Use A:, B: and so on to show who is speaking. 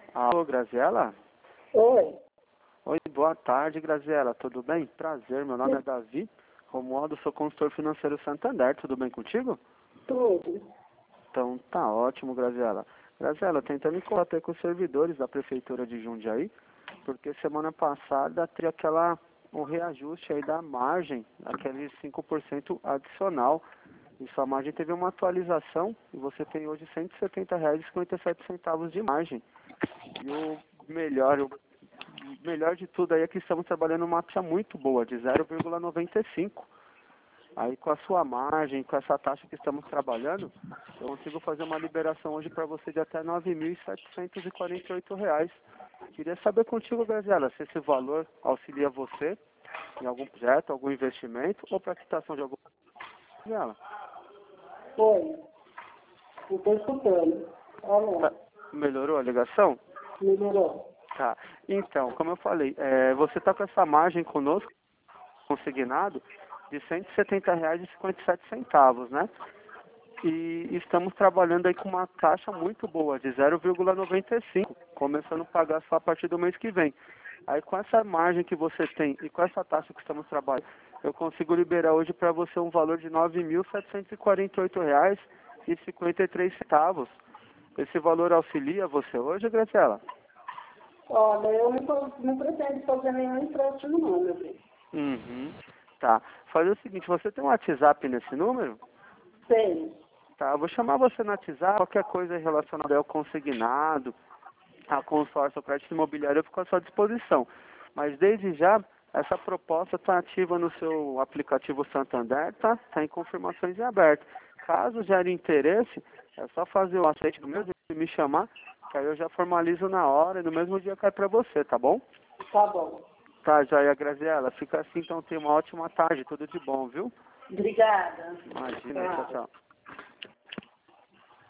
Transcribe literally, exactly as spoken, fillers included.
A: Alô, Graziela?
B: Oi.
A: Oi, boa tarde, Graziela. Tudo bem? Prazer, meu nome é Davi Romualdo, sou consultor financeiro Santander. Tudo bem contigo?
B: Tudo.
A: Então tá ótimo, Graziela. Graziela, tentando me contato com os servidores da Prefeitura de Jundiaí, porque semana passada teve aquela, um reajuste aí da margem, aquele cinco por cento adicional. E sua margem teve uma atualização e você tem hoje cento e setenta reais e cinquenta e sete centavos de margem. E o melhor, o melhor de tudo aí é que estamos trabalhando uma taxa muito boa, de zero vírgula noventa e cinco. Aí com a sua margem, com essa taxa que estamos trabalhando, eu consigo fazer uma liberação hoje para você de até nove mil setecentos e quarenta e oito reais. Queria saber contigo, Graziela, se esse valor auxilia você em algum projeto, algum investimento ou para quitação de algum... Graziela?
B: Oi. Não estou escutando. Alô.
A: Tá. Melhorou a ligação?
B: Melhorou.
A: Tá. Então, como eu falei, é, você está com essa margem conosco, consignado, de cento e setenta reais e cinquenta e sete centavos, né? E estamos trabalhando aí com uma taxa muito boa, de zero vírgula noventa e cinco, começando a pagar só a partir do mês que vem. Aí com essa margem que você tem e com essa taxa que estamos trabalhando, eu consigo liberar hoje para você um valor de nove mil setecentos e quarenta e oito reais e cinquenta e três centavos. Esse valor auxilia você hoje, Graziela?
B: Olha, eu não, tô, não pretendo fazer nenhum empréstimo não, meu bem.
A: Uhum. Tá. Fazer o seguinte, você tem um WhatsApp nesse número?
B: Tenho.
A: Tá, eu vou chamar você no WhatsApp, qualquer coisa relacionada ao consignado, a consórcio, ao crédito imobiliário, eu fico à sua disposição. Mas desde já, essa proposta está ativa no seu aplicativo Santander, tá? Está em confirmações em aberto. Caso gere interesse, é só fazer o aceite do meu e me chamar, que aí eu já formalizo na hora e no mesmo dia cai para você, tá bom?
B: Tá bom.
A: Tá, joia, Graziela. Fica assim, então tenha uma ótima tarde, tudo de bom, viu?
B: Obrigada.
A: Imagina, tchau,
B: Tchau.
A: tchau.